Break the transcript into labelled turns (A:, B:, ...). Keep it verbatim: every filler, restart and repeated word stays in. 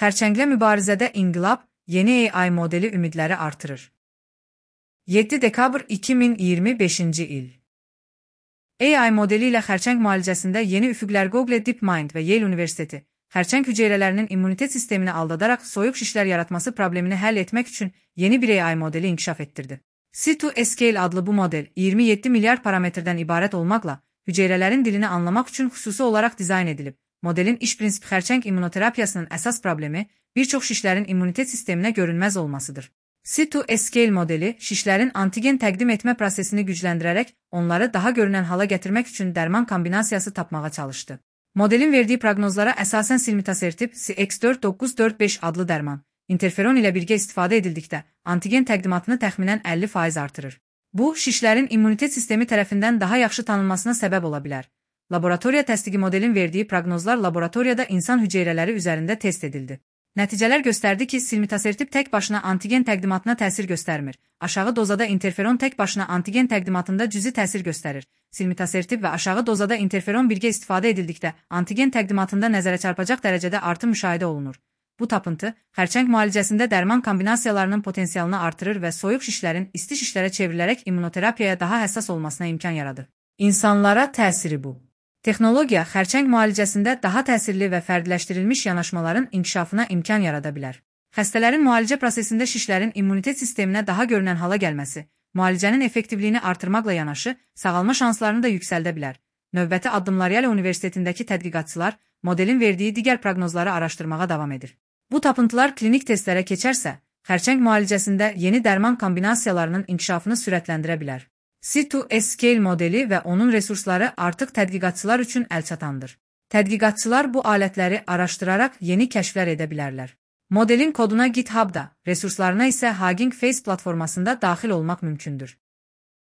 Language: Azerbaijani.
A: Xərçənglə mübarizədə inqilab, yeni A I modeli ümidləri artırır. yeddi dekabr iki min iyirmi beşinci il. A I modeli ilə xərçəng müalicəsində yeni üfüqlər Google DeepMind və Yale Universiteti, xərçəng hüceyrələrinin immunitet sistemini aldadaraq soyuq şişlər yaratması problemini həll etmək üçün yeni bir A I modeli inkişaf etdirdi. C iki Scale adlı bu model iyirmi yeddi milyar parametrdən ibarət olmaqla hüceyrələrin dilini anlamaq üçün xüsusi olaraq dizayn edilib. Modelin iş prinsipi xərçəng immunoterapiyasının əsas problemi bir çox şişlərin immunitet sisteminə görünməz olmasıdır. C iki Scale modeli şişlərin antigen təqdim etmə prosesini gücləndirərək onları daha görünən hala gətirmək üçün dərman kombinasiyası tapmağa çalışdı. Modelin verdiyi proqnozlara əsasən silmitasertib C X dörd doqquz dörd beş adlı dərman, interferon ilə birgə istifadə edildikdə antigen təqdimatını təxminən əlli faiz artırır. Bu, şişlərin immunitet sistemi tərəfindən daha yaxşı tanınmasına səbəb ola bilər. Laboratoriya təsdiqi modelin verdiği proqnozlar laboratoriyada insan hüceyrələri üzərində test edildi. Nəticələr göstərdi ki, silmitasertib tək başına antigen təqdimatına təsir göstərmir. Aşağı dozada interferon tək başına antigen təqdimatında cüzi təsir göstərir. Silmitasertib və aşağı dozada interferon birgə istifadə edildikdə antigen təqdimatında nəzərə çarpacaq dərəcədə artım müşahidə olunur. Bu tapıntı, xərçəng müalicəsində dərman kombinasiyalarının potensialını artırır və soyuq şişlərin isti şişlərə çevrilərək immunoterapiyaya daha həssas olmasına imkan yaradır. İnsanlara təsiri bu. Texnologiya xərçəng müalicəsində daha təsirli və fərdiləşdirilmiş yanaşmaların inkişafına imkan yarada bilər. Xəstələrin müalicə prosesində şişlərin immunitet sisteminə daha görünən hala gəlməsi, müalicənin effektivliyini artırmaqla yanaşı, sağalma şanslarını da yüksəldə bilər. Növbəti addımlar Yale Universitetindəki tədqiqatçılar modelin verdiyi digər proqnozları araşdırmağa davam edir. Bu tapıntılar klinik testlərə keçərsə, xərçəng müalicəsində yeni dərman kombinasiyalarının inkişafını sürətləndirə bilər. C iki Scale modeli və onun resursları artıq tədqiqatçılar üçün əlçatandır. Tədqiqatçılar bu alətləri araşdıraraq yeni kəşflər edə bilərlər. Modelin koduna GitHub-da, resurslarına isə Hugging Face platformasında daxil olmaq mümkündür.